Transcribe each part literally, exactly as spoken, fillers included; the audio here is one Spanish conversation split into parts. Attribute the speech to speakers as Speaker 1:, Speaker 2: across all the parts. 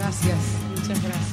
Speaker 1: Gracias, muchas gracias.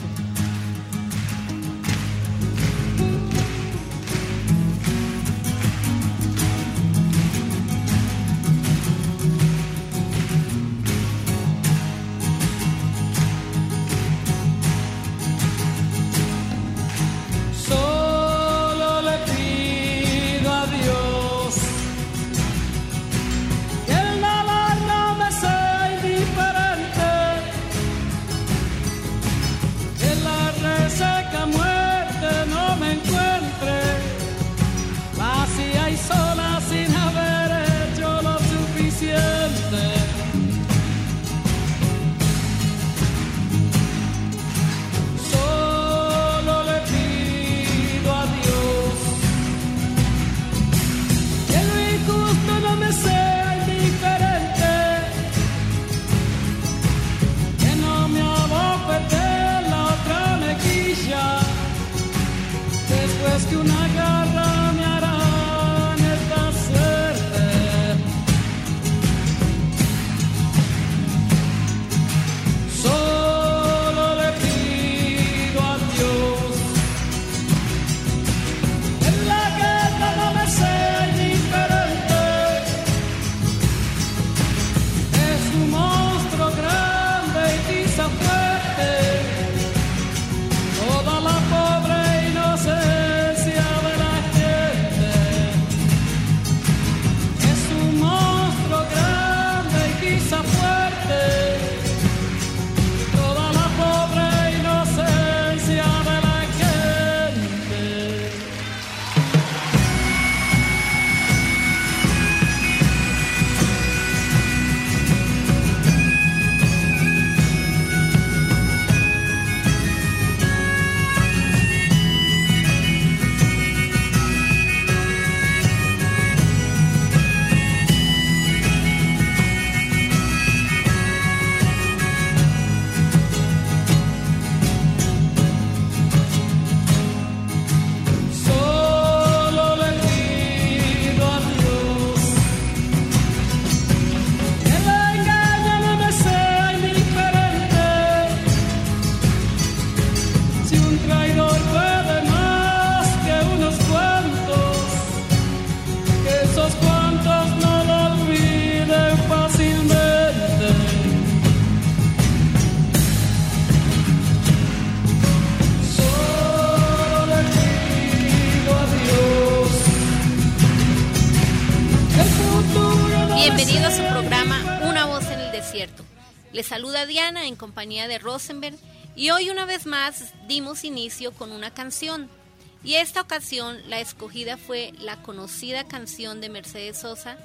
Speaker 2: Bienvenido a su programa Una voz en el desierto. Les saluda Diana en compañía de Rosenberg y hoy una vez más dimos inicio con una canción. Y esta ocasión la escogida fue la conocida canción de Mercedes Sosa,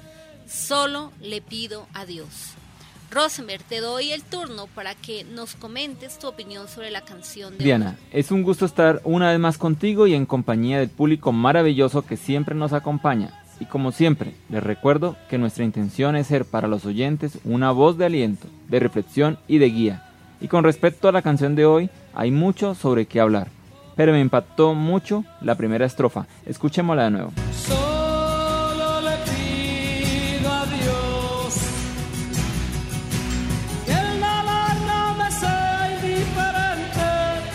Speaker 2: Solo le pido a Dios. Rosenberg, te doy el turno para que nos comentes tu opinión sobre la canción de
Speaker 3: Diana, hoy. Es un gusto estar una vez más contigo y en compañía del público maravilloso que siempre nos acompaña. Y como siempre, les recuerdo que nuestra intención es ser para los oyentes una voz de aliento, de reflexión y de guía. Y con respecto a la canción de hoy, hay mucho sobre qué hablar. Pero me impactó mucho la primera estrofa. Escuchémosla de nuevo.
Speaker 4: Solo le pido a Dios que el dolor no me sea indiferente,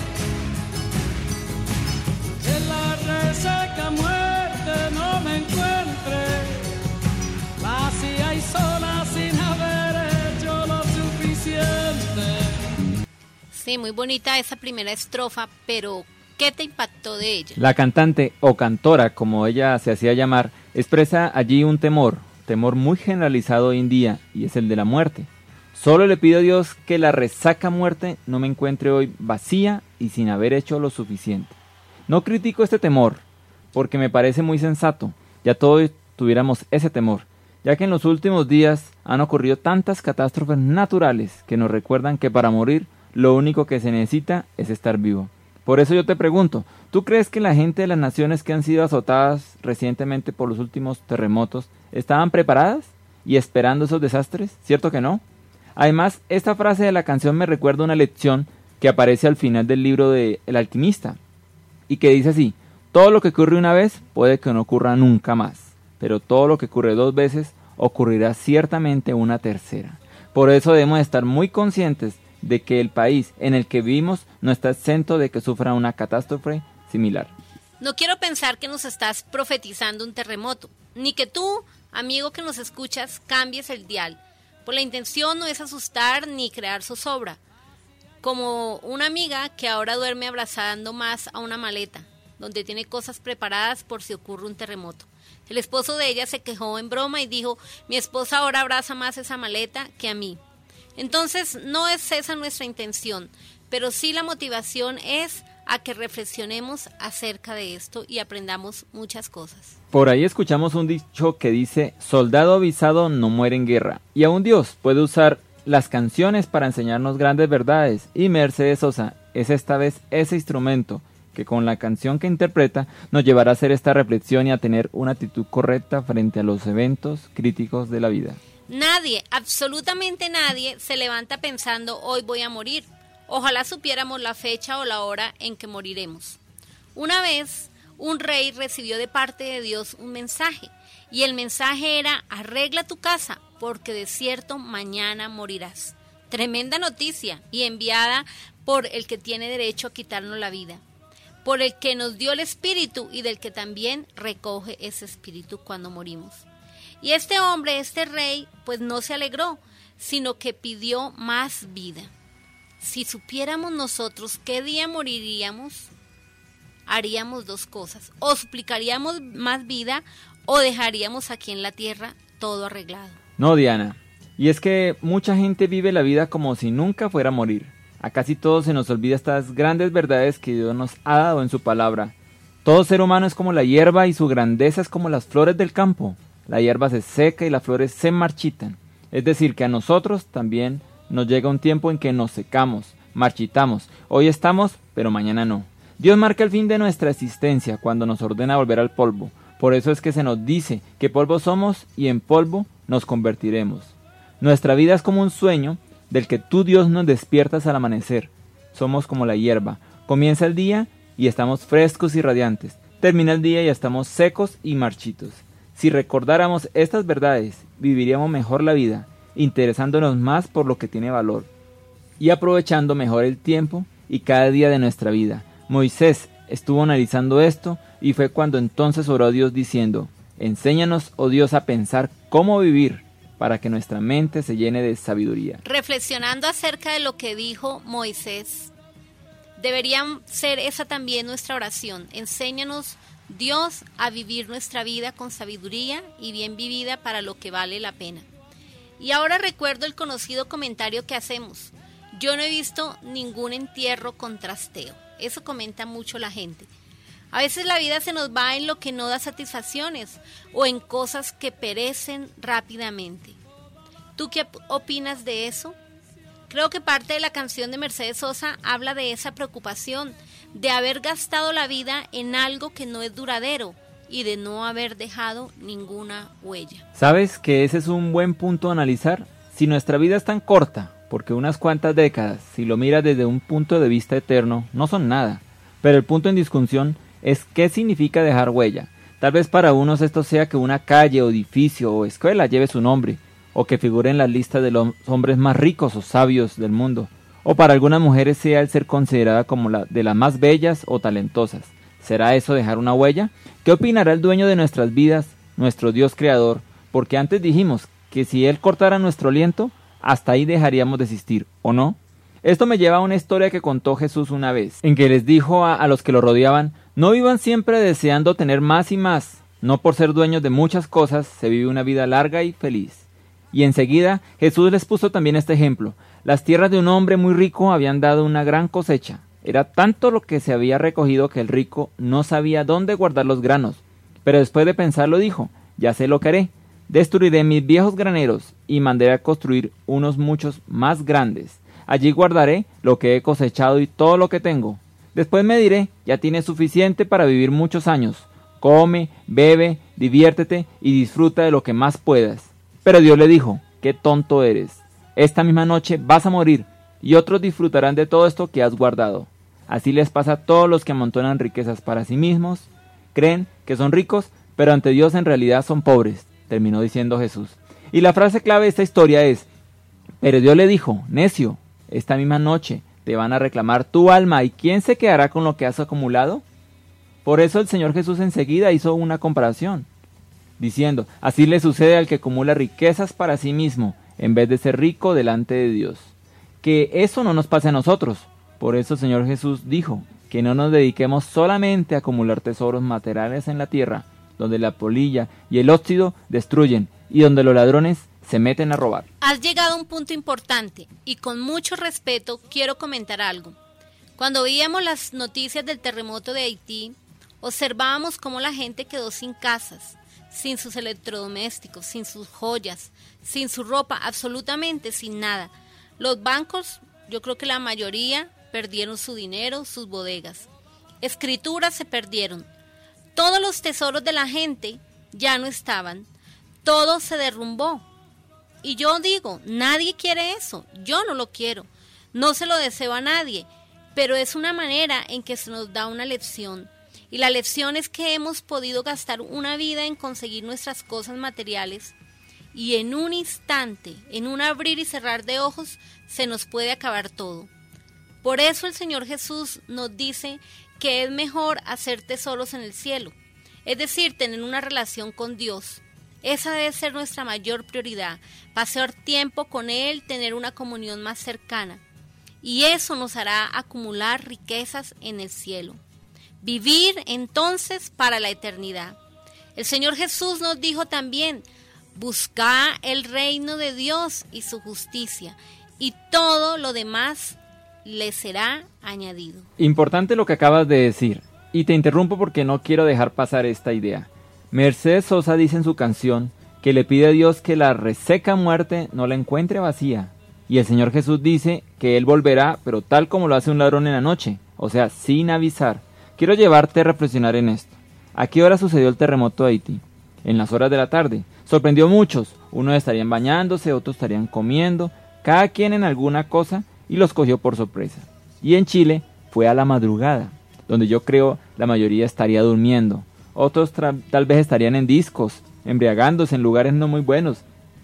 Speaker 4: que la reseca muerte no me encuentre vacía y sola sin haber hecho lo suficiente.
Speaker 2: Sí, muy bonita esa primera estrofa, pero ¿qué te impactó de ella?
Speaker 3: La cantante o cantora, como ella se hacía llamar, expresa allí un temor, temor muy generalizado hoy en día, y es el de la muerte. Solo le pido a Dios que la resaca muerte no me encuentre hoy vacía y sin haber hecho lo suficiente. No critico este temor, porque me parece muy sensato, ya todos tuviéramos ese temor, ya que en los últimos días han ocurrido tantas catástrofes naturales que nos recuerdan que para morir lo único que se necesita es estar vivo. Por eso yo te pregunto, ¿tú crees que la gente de las naciones que han sido azotadas recientemente por los últimos terremotos estaban preparadas y esperando esos desastres? ¿Cierto que no? Además, esta frase de la canción me recuerda una lección que aparece al final del libro de El Alquimista y que dice así: todo lo que ocurre una vez puede que no ocurra nunca más, pero todo lo que ocurre dos veces ocurrirá ciertamente una tercera. Por eso debemos estar muy conscientes de que el país en el que vivimos no está exento de que sufra una catástrofe similar.
Speaker 2: No quiero pensar que nos estás profetizando un terremoto, ni que tú, amigo que nos escuchas, cambies el dial. Pues la intención no es asustar ni crear zozobra, como una amiga que ahora duerme abrazando más a una maleta, donde tiene cosas preparadas por si ocurre un terremoto. El esposo de ella se quejó en broma y dijo, mi esposa ahora abraza más esa maleta que a mí. Entonces no es esa nuestra intención, pero sí la motivación es a que reflexionemos acerca de esto y aprendamos muchas cosas.
Speaker 3: Por ahí escuchamos un dicho que dice, soldado avisado no muere en guerra, y aún Dios puede usar las canciones para enseñarnos grandes verdades, y Mercedes Sosa es esta vez ese instrumento que con la canción que interpreta nos llevará a hacer esta reflexión y a tener una actitud correcta frente a los eventos críticos de la vida.
Speaker 2: Nadie, absolutamente nadie, se levanta pensando hoy voy a morir. Ojalá supiéramos la fecha o la hora en que moriremos. Una vez, un rey recibió de parte de Dios un mensaje, y el mensaje era, arregla tu casa, porque de cierto mañana morirás. Tremenda noticia, y enviada por el que tiene derecho a quitarnos la vida, por el que nos dio el espíritu y del que también recoge ese espíritu cuando morimos. Y este hombre, este rey, pues no se alegró, sino que pidió más vida. Si supiéramos nosotros qué día moriríamos, haríamos dos cosas. O suplicaríamos más vida o dejaríamos aquí en la tierra todo arreglado.
Speaker 3: No, Diana. Y es que mucha gente vive la vida como si nunca fuera a morir. A casi todos se nos olvida estas grandes verdades que Dios nos ha dado en su palabra. Todo ser humano es como la hierba y su grandeza es como las flores del campo. La hierba se seca y las flores se marchitan. Es decir, que a nosotros también nos llega un tiempo en que nos secamos, marchitamos. Hoy estamos, pero mañana no. Dios marca el fin de nuestra existencia cuando nos ordena volver al polvo. Por eso es que se nos dice que polvo somos y en polvo nos convertiremos. Nuestra vida es como un sueño del que tú, Dios, nos despiertas al amanecer. Somos como la hierba. Comienza el día y estamos frescos y radiantes. Termina el día y estamos secos y marchitos. Si recordáramos estas verdades, viviríamos mejor la vida, interesándonos más por lo que tiene valor y aprovechando mejor el tiempo y cada día de nuestra vida. Moisés estuvo analizando esto y fue cuando entonces oró a Dios diciendo, enséñanos, oh Dios, a pensar cómo vivir para que nuestra mente se llene de sabiduría.
Speaker 2: Reflexionando acerca de lo que dijo Moisés, debería ser esa también nuestra oración. Enséñanos, Dios, a vivir nuestra vida con sabiduría y bien vivida para lo que vale la pena. Y ahora recuerdo el conocido comentario que hacemos. Yo no he visto ningún entierro con trasteo. Eso comenta mucho la gente. A veces la vida se nos va en lo que no da satisfacciones o en cosas que perecen rápidamente. ¿Tú qué opinas de eso? Creo que parte de la canción de Mercedes Sosa habla de esa preocupación, de haber gastado la vida en algo que no es duradero y de no haber dejado ninguna huella.
Speaker 3: ¿Sabes que ese es un buen punto a analizar? Si nuestra vida es tan corta, porque unas cuantas décadas, si lo miras desde un punto de vista eterno, no son nada. Pero el punto en discusión es qué significa dejar huella. Tal vez para unos esto sea que una calle o edificio o escuela lleve su nombre, o que figure en la lista de los hombres más ricos o sabios del mundo, o para algunas mujeres sea el ser considerada como la de las más bellas o talentosas. ¿Será eso dejar una huella? ¿Qué opinará el dueño de nuestras vidas, nuestro Dios creador? Porque antes dijimos que si Él cortara nuestro aliento, hasta ahí dejaríamos de existir, ¿o no? Esto me lleva a una historia que contó Jesús una vez, en que les dijo a, a los que lo rodeaban, no vivan siempre deseando tener más y más, no por ser dueños de muchas cosas se vive una vida larga y feliz. Y enseguida Jesús les puso también este ejemplo, las tierras de un hombre muy rico habían dado una gran cosecha, era tanto lo que se había recogido que el rico no sabía dónde guardar los granos, pero después de pensarlo dijo, ya sé lo que haré, destruiré mis viejos graneros y mandaré a construir unos muchos más grandes. Allí guardaré lo que he cosechado y todo lo que tengo. Después me diré, ya tienes suficiente para vivir muchos años. Come, bebe, diviértete y disfruta de lo que más puedas. Pero Dios le dijo, qué tonto eres. Esta misma noche vas a morir y otros disfrutarán de todo esto que has guardado. Así les pasa a todos los que amontonan riquezas para sí mismos. Creen que son ricos, pero ante Dios en realidad son pobres, terminó diciendo Jesús. Y la frase clave de esta historia es, pero Dios le dijo, necio, esta misma noche te van a reclamar tu alma, ¿y quién se quedará con lo que has acumulado? Por eso el Señor Jesús enseguida hizo una comparación, diciendo, así le sucede al que acumula riquezas para sí mismo, en vez de ser rico delante de Dios. Que eso no nos pase a nosotros. Por eso el Señor Jesús dijo, que no nos dediquemos solamente a acumular tesoros materiales en la tierra, donde la polilla y el óxido destruyen, y donde los ladrones se meten a robar.
Speaker 2: Has llegado a un punto importante, y con mucho respeto quiero comentar algo. Cuando veíamos las noticias del terremoto de Haití, observábamos cómo la gente quedó sin casas, sin sus electrodomésticos, sin sus joyas, sin su ropa, absolutamente sin nada. Los bancos, yo creo que la mayoría, perdieron su dinero, sus bodegas. Escrituras se perdieron. Todos los tesoros de la gente ya no estaban. Todo se derrumbó. Y yo digo, nadie quiere eso. Yo no lo quiero. No se lo deseo a nadie. Pero es una manera en que se nos da una lección. Y la lección es que hemos podido gastar una vida en conseguir nuestras cosas materiales. Y en un instante, en un abrir y cerrar de ojos, se nos puede acabar todo. Por eso el Señor Jesús nos dice que es mejor hacer tesoros en el cielo, es decir, tener una relación con Dios. Esa debe ser nuestra mayor prioridad, pasar tiempo con Él, tener una comunión más cercana. Y eso nos hará acumular riquezas en el cielo. Vivir entonces para la eternidad. El Señor Jesús nos dijo también, buscad el reino de Dios y su justicia, y todo lo demás le será añadido.
Speaker 3: Importante lo que acabas de decir, y te interrumpo porque no quiero dejar pasar esta idea. Mercedes Sosa dice en su canción que le pide a Dios que la reseca muerte no la encuentre vacía, y el Señor Jesús dice que Él volverá, pero tal como lo hace un ladrón en la noche, o sea, sin avisar. Quiero llevarte a reflexionar en esto. ¿A qué hora sucedió el terremoto de Haití? En las horas de la tarde. Sorprendió a muchos, unos estarían bañándose, otros estarían comiendo, cada quien en alguna cosa, y los cogió por sorpresa. Y en Chile fue a la madrugada, donde yo creo la mayoría estaría durmiendo. Otros tal vez estarían en discos, embriagándose en lugares no muy buenos.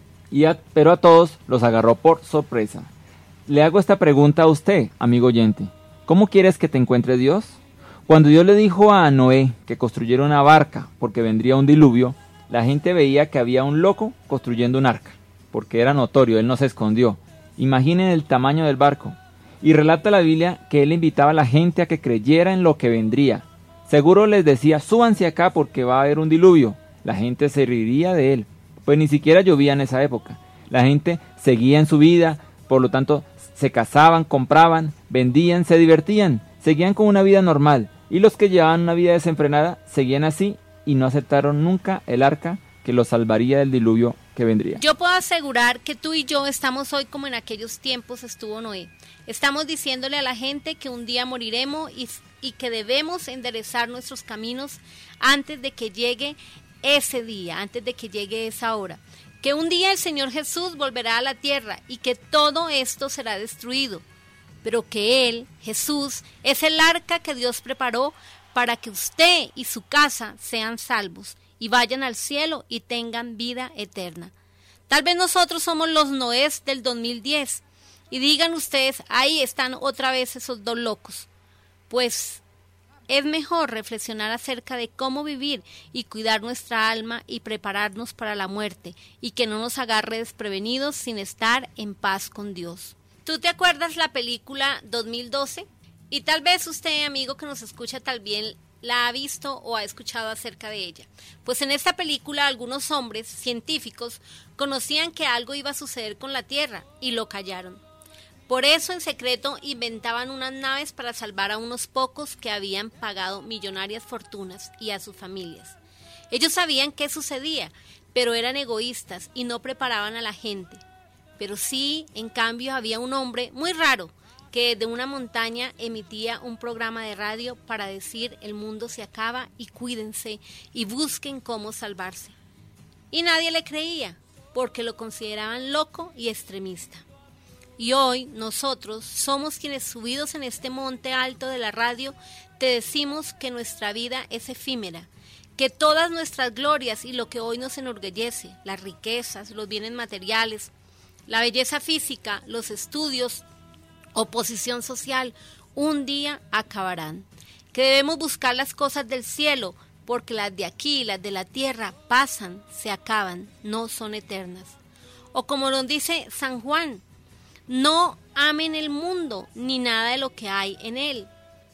Speaker 3: Y a, pero a todos los agarró por sorpresa. Le hago esta pregunta a usted, amigo oyente. ¿Cómo quieres que te encuentre Dios? Cuando Dios le dijo a Noé que construyera una barca porque vendría un diluvio, la gente veía que había un loco construyendo un arca, porque era notorio, él no se escondió. Imaginen el tamaño del barco. Y relata la Biblia que él invitaba a la gente a que creyera en lo que vendría. Seguro les decía, súbanse acá porque va a haber un diluvio. La gente se reiría de él, pues ni siquiera llovía en esa época. La gente seguía en su vida, por lo tanto se casaban, compraban, vendían, se divertían, seguían con una vida normal. Y los que llevaban una vida desenfrenada seguían así y no aceptaron nunca el arca que los salvaría del diluvio que vendría.
Speaker 2: Yo puedo asegurar que tú y yo estamos hoy como en aquellos tiempos estuvo Noé. Estamos diciéndole a la gente que un día moriremos y, y que debemos enderezar nuestros caminos antes de que llegue ese día, antes de que llegue esa hora. Que un día el Señor Jesús volverá a la tierra y que todo esto será destruido. Pero que Él, Jesús, es el arca que Dios preparó para que usted y su casa sean salvos y vayan al cielo y tengan vida eterna. Tal vez nosotros somos los Noés del dos mil diez y digan ustedes, ahí están otra vez esos dos locos. Pues es mejor reflexionar acerca de cómo vivir y cuidar nuestra alma y prepararnos para la muerte y que no nos agarre desprevenidos sin estar en paz con Dios. ¿Tú te acuerdas la película dos mil doce? Y tal vez usted, amigo que nos escucha, tal vez la ha visto o ha escuchado acerca de ella. Pues en esta película algunos hombres científicos conocían que algo iba a suceder con la Tierra y lo callaron. Por eso en secreto inventaban unas naves para salvar a unos pocos que habían pagado millonarias fortunas y a sus familias. Ellos sabían qué sucedía, pero eran egoístas y no preparaban a la gente. Pero sí, en cambio, había un hombre muy raro que desde una montaña emitía un programa de radio para decir el mundo se acaba y cuídense y busquen cómo salvarse. Y nadie le creía porque lo consideraban loco y extremista. Y hoy nosotros somos quienes subidos en este monte alto de la radio te decimos que nuestra vida es efímera, que todas nuestras glorias y lo que hoy nos enorgullece, las riquezas, los bienes materiales, la belleza física, los estudios, oposición social, un día acabarán. Que debemos buscar las cosas del cielo, porque las de aquí, las de la tierra, pasan, se acaban, no son eternas. O como nos dice San Juan, no amen el mundo, ni nada de lo que hay en él.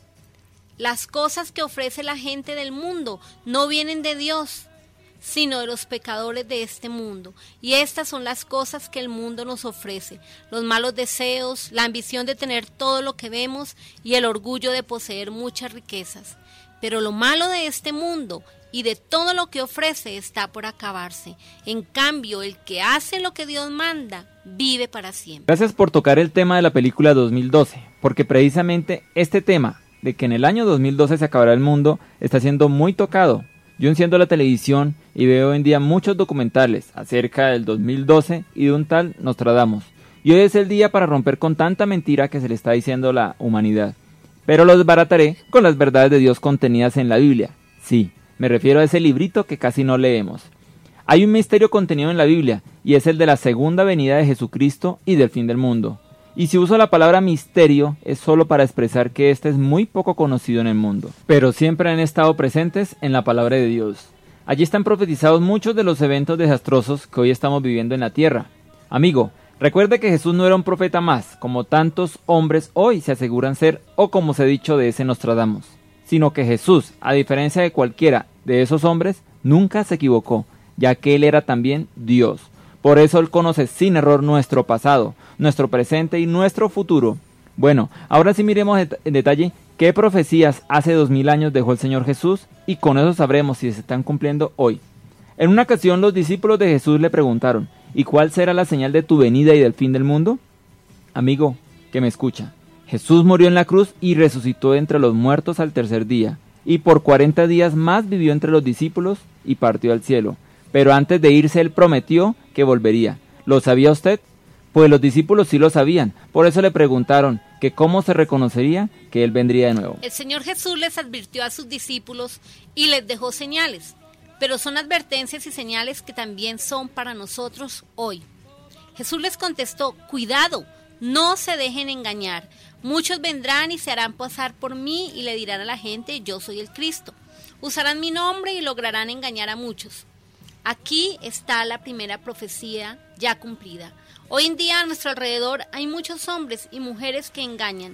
Speaker 2: Las cosas que ofrece la gente del mundo no vienen de Dios, sino de los pecadores de este mundo. Y estas son las cosas que el mundo nos ofrece: los malos deseos, la ambición de tener todo lo que vemos y el orgullo de poseer muchas riquezas. Pero lo malo de este mundo y de todo lo que ofrece está por acabarse. En cambio, el que hace lo que Dios manda, vive para siempre.
Speaker 3: Gracias por tocar el tema de la película dos mil doce, porque precisamente este tema de que en el año dos mil doce se acabará el mundo está siendo muy tocado. Yo enciendo la televisión y veo hoy en día muchos documentales acerca del dos mil doce y de un tal Nostradamus. Y hoy es el día para romper con tanta mentira que se le está diciendo a la humanidad. Pero lo desbarataré con las verdades de Dios contenidas en la Biblia. Sí, me refiero a ese librito que casi no leemos. Hay un misterio contenido en la Biblia, y es el de la segunda venida de Jesucristo y del fin del mundo. Y si uso la palabra misterio, es solo para expresar que este es muy poco conocido en el mundo, pero siempre han estado presentes en la palabra de Dios. Allí están profetizados muchos de los eventos desastrosos que hoy estamos viviendo en la tierra. Amigo, recuerde que Jesús no era un profeta más, como tantos hombres hoy se aseguran ser, o como se ha dicho de ese Nostradamus, sino que Jesús, a diferencia de cualquiera de esos hombres, nunca se equivocó, ya que Él era también Dios. Por eso Él conoce sin error nuestro pasado, nuestro presente y nuestro futuro. Bueno, ahora sí miremos en detalle qué profecías hace dos mil años dejó el Señor Jesús, y con eso sabremos si se están cumpliendo hoy. En una ocasión los discípulos de Jesús le preguntaron: ¿y cuál será la señal de tu venida y del fin del mundo? Amigo, que me escucha, Jesús murió en la cruz y resucitó entre los muertos al tercer día, y por cuarenta días más vivió entre los discípulos y partió al cielo. Pero antes de irse Él prometió que volvería. ¿Lo sabía usted? Pues los discípulos sí lo sabían, por eso le preguntaron que cómo se reconocería que Él vendría de nuevo.
Speaker 2: El Señor Jesús les advirtió a sus discípulos y les dejó señales, pero son advertencias y señales que también son para nosotros hoy. Jesús les contestó: cuidado, no se dejen engañar. Muchos vendrán y se harán pasar por mí y le dirán a la gente: yo soy el Cristo. Usarán mi nombre y lograrán engañar a muchos. Aquí está la primera profecía ya cumplida. Hoy en día a nuestro alrededor hay muchos hombres y mujeres que engañan.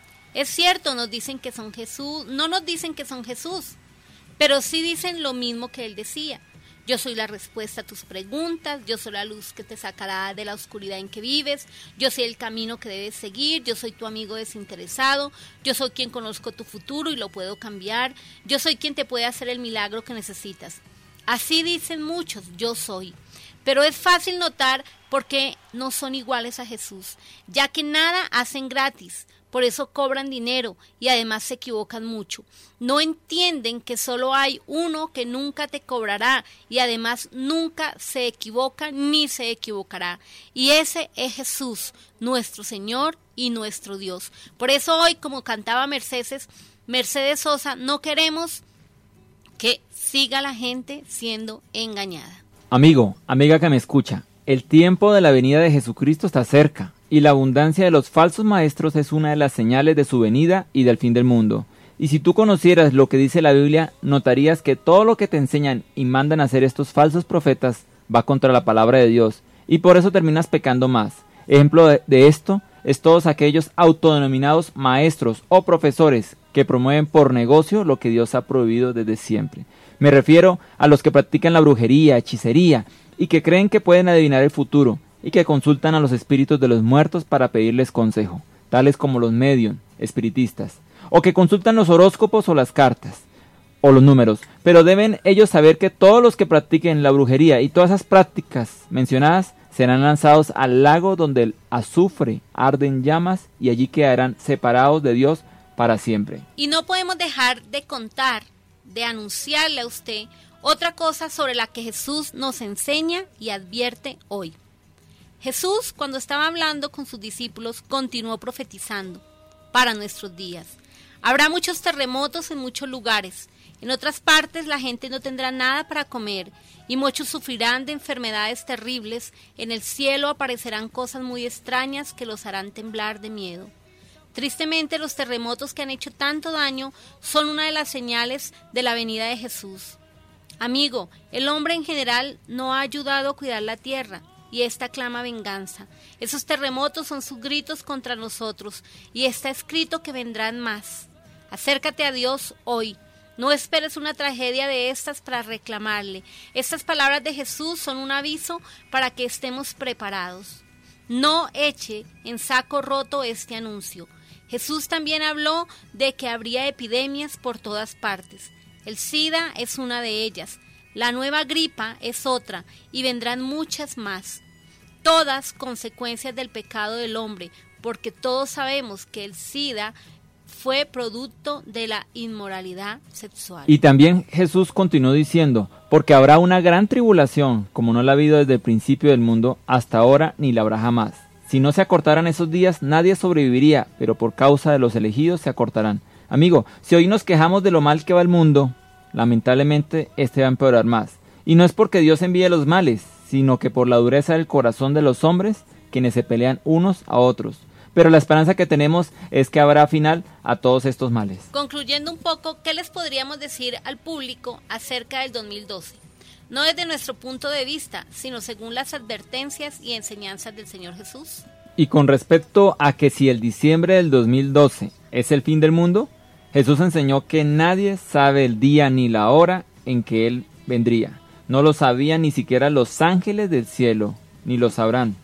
Speaker 2: Es cierto, nos dicen que son Jesús, no nos dicen que son Jesús, pero sí dicen lo mismo que Él decía. Yo soy la respuesta a tus preguntas, yo soy la luz que te sacará de la oscuridad en que vives, yo soy el camino que debes seguir, yo soy tu amigo desinteresado, yo soy quien conozco tu futuro y lo puedo cambiar, yo soy quien te puede hacer el milagro que necesitas. Así dicen muchos: yo soy. Pero es fácil notar por qué no son iguales a Jesús, ya que nada hacen gratis, por eso cobran dinero y además se equivocan mucho. No entienden que solo hay uno que nunca te cobrará y además nunca se equivoca ni se equivocará. Y ese es Jesús, nuestro Señor y nuestro Dios. Por eso hoy, como cantaba Mercedes, Mercedes Sosa, no queremos que siga la gente siendo engañada.
Speaker 3: Amigo, amiga que me escucha, el tiempo de la venida de Jesucristo está cerca, y la abundancia de los falsos maestros es una de las señales de su venida y del fin del mundo. Y si tú conocieras lo que dice la Biblia, notarías que todo lo que te enseñan y mandan a hacer estos falsos profetas va contra la palabra de Dios, y por eso terminas pecando más. Ejemplo de, de esto es todos aquellos autodenominados maestros o profesores que promueven por negocio lo que Dios ha prohibido desde siempre. Me refiero a los que practican la brujería, hechicería, y que creen que pueden adivinar el futuro, y que consultan a los espíritus de los muertos para pedirles consejo, tales como los medium, espiritistas, o que consultan los horóscopos o las cartas, o los números. Pero deben ellos saber que todos los que practiquen la brujería y todas esas prácticas mencionadas serán lanzados al lago donde el azufre arde en llamas, y allí quedarán separados de Dios para siempre.
Speaker 2: Y no podemos dejar de contar, de anunciarle a usted otra cosa sobre la que Jesús nos enseña y advierte hoy. Jesús, cuando estaba hablando con sus discípulos, continuó profetizando para nuestros días. Habrá muchos terremotos en muchos lugares. En otras partes la gente no tendrá nada para comer y muchos sufrirán de enfermedades terribles. En el cielo aparecerán cosas muy extrañas que los harán temblar de miedo. Tristemente, los terremotos que han hecho tanto daño son una de las señales de la venida de Jesús. Amigo, el hombre en general no ha ayudado a cuidar la tierra y ésta clama venganza. Esos terremotos son sus gritos contra nosotros y está escrito que vendrán más. Acércate a Dios hoy. No esperes una tragedia de estas para reclamarle. Estas palabras de Jesús son un aviso para que estemos preparados. No eche en saco roto este anuncio. Jesús también habló de que habría epidemias por todas partes. El SIDA es una de ellas, la nueva gripa es otra y vendrán muchas más. Todas consecuencias del pecado del hombre, porque todos sabemos que el SIDA fue producto de la inmoralidad sexual.
Speaker 3: Y también Jesús continuó diciendo, porque habrá una gran tribulación, como no la ha habido desde el principio del mundo hasta ahora, ni la habrá jamás. Si no se acortaran esos días, nadie sobreviviría, pero por causa de los elegidos se acortarán. Amigo, si hoy nos quejamos de lo mal que va el mundo, lamentablemente este va a empeorar más. Y no es porque Dios envíe los males, sino que por la dureza del corazón de los hombres, quienes se pelean unos a otros. Pero la esperanza que tenemos es que habrá final a todos estos males.
Speaker 2: Concluyendo un poco, ¿qué les podríamos decir al público acerca del dos mil doce? No desde nuestro punto de vista, sino según las advertencias y enseñanzas del Señor Jesús.
Speaker 3: Y con respecto a que si el diciembre del dos mil doce es el fin del mundo, Jesús enseñó que nadie sabe el día ni la hora en que Él vendría. No lo sabían ni siquiera los ángeles del cielo, ni lo sabrán,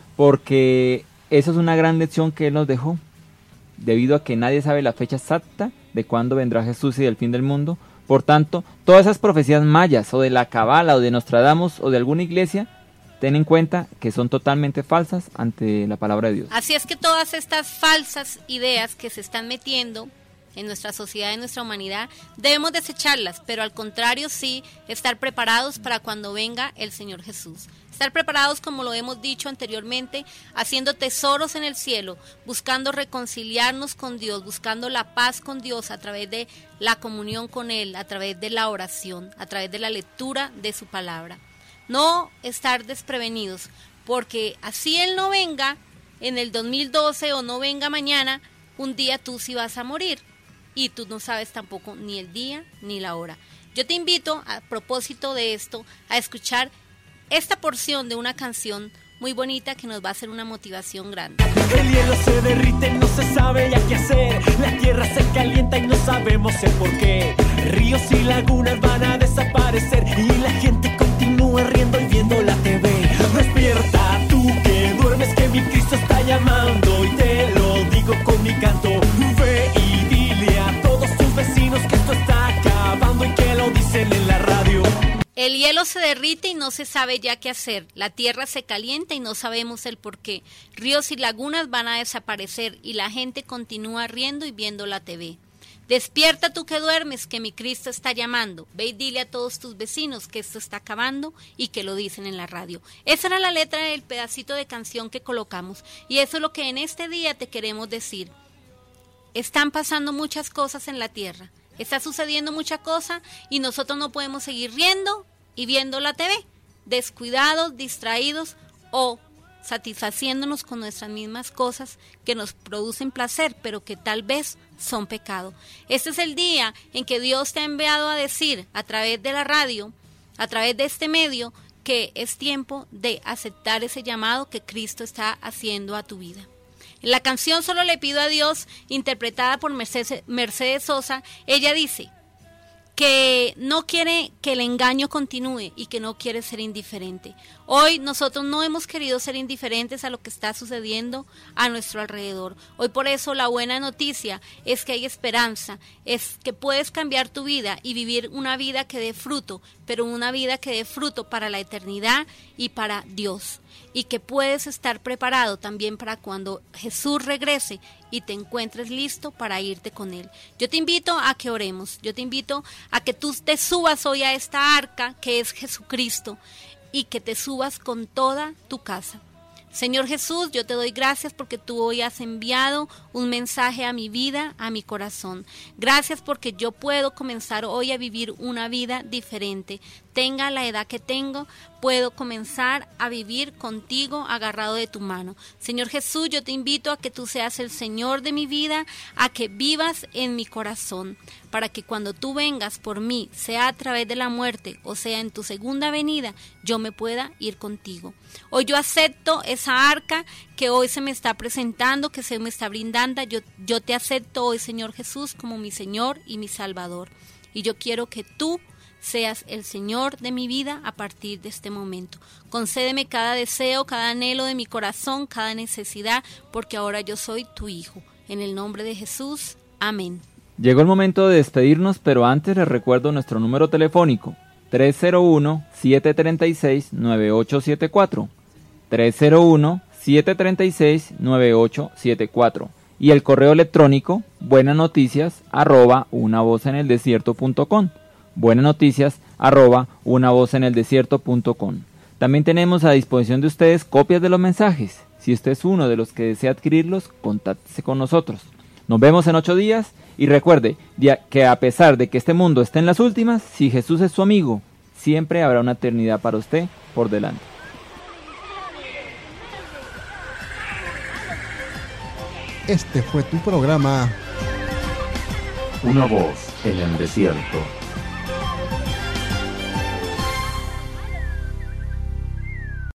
Speaker 3: porque esa es una gran lección que Él nos dejó. Debido a que nadie sabe la fecha exacta de cuándo vendrá Jesús y del fin del mundo, por tanto, todas esas profecías mayas, o de la Cabala, o de Nostradamus, o de alguna iglesia, ten en cuenta que son totalmente falsas ante la palabra de Dios.
Speaker 2: Así es que todas estas falsas ideas que se están metiendo en nuestra sociedad, en nuestra humanidad, debemos desecharlas, pero al contrario sí, estar preparados para cuando venga el Señor Jesús. Estar preparados, como lo hemos dicho anteriormente, haciendo tesoros en el cielo, buscando reconciliarnos con Dios, buscando la paz con Dios a través de la comunión con Él, a través de la oración, a través de la lectura de su palabra. No estar desprevenidos, porque así Él no venga en el dos mil doce o no venga mañana, un día tú sí vas a morir y tú no sabes tampoco ni el día ni la hora. Yo te invito, a propósito de esto, a escuchar esta porción de una canción muy bonita que nos va a hacer una motivación grande.
Speaker 4: El hielo se derrite, no se sabe ya qué hacer. La tierra se calienta y no sabemos el por qué. Ríos y lagunas van a desaparecer y la gente continúa riendo y viendo la T V. Despierta tú que duermes, que mi Cristo está llamando, y te lo digo con mi canto. Ve y dile a todos tus vecinos que esto está acabando y que lo dicen en la radio.
Speaker 2: El hielo se derrite y no se sabe ya qué hacer. La tierra se calienta y no sabemos el por qué. Ríos y lagunas van a desaparecer y la gente continúa riendo y viendo la T V. Despierta tú que duermes, que mi Cristo está llamando. Ve y dile a todos tus vecinos que esto está acabando y que lo dicen en la radio. Esa era la letra del pedacito de canción que colocamos y eso es lo que en este día te queremos decir. Están pasando muchas cosas en la tierra. Está sucediendo mucha cosa y nosotros no podemos seguir riendo y viendo la T V, descuidados, distraídos o satisfaciéndonos con nuestras mismas cosas que nos producen placer, pero que tal vez son pecado. Este es el día en que Dios te ha enviado a decir a través de la radio, a través de este medio, que es tiempo de aceptar ese llamado que Cristo está haciendo a tu vida. En la canción Solo le pido a Dios, interpretada por Mercedes, Mercedes Sosa, ella dice que no quiere que el engaño continúe y que no quiere ser indiferente. Hoy nosotros no hemos querido ser indiferentes a lo que está sucediendo a nuestro alrededor. Hoy por eso la buena noticia es que hay esperanza, es que puedes cambiar tu vida y vivir una vida que dé fruto, pero una vida que dé fruto para la eternidad y para Dios. Y que puedes estar preparado también para cuando Jesús regrese y te encuentres listo para irte con Él. Yo te invito a que oremos, yo te invito a que tú te subas hoy a esta arca que es Jesucristo y que te subas con toda tu casa. Señor Jesús, yo te doy gracias porque tú hoy has enviado un mensaje a mi vida, a mi corazón. Gracias porque yo puedo comenzar hoy a vivir una vida diferente. tenga la edad que tengo, puedo comenzar a vivir contigo agarrado de tu mano. Señor Jesús, yo te invito a que tú seas el Señor de mi vida, a que vivas en mi corazón, para que cuando tú vengas por mí, sea a través de la muerte o sea en tu segunda venida, yo me pueda ir contigo. Hoy yo acepto esa arca que hoy se me está presentando, que se me está brindando. Yo, yo te acepto hoy, Señor Jesús, como mi Señor y mi Salvador. Y yo quiero que tú seas el Señor de mi vida a partir de este momento. Concédeme cada deseo, cada anhelo de mi corazón, cada necesidad, porque ahora yo soy tu hijo. En el nombre de Jesús, amén.
Speaker 3: Llegó el momento de despedirnos, pero antes les recuerdo nuestro número telefónico, tres cero uno, siete tres seis, nueve ocho siete cuatro, tres cero uno, siete tres seis, nueve ocho siete cuatro, y el correo electrónico, buenanoticias, arroba, una voz en el desierto punto com. Buenas noticias arroba una voz en el desierto punto com. También tenemos a disposición de ustedes copias de los mensajes. Si usted es uno de los que desea adquirirlos, contáctese con nosotros. Nos vemos en ocho días y recuerde que a pesar de que este mundo esté en las últimas, si Jesús es su amigo, siempre habrá una eternidad para usted por delante.
Speaker 1: Este fue tu programa
Speaker 5: Una voz en el desierto.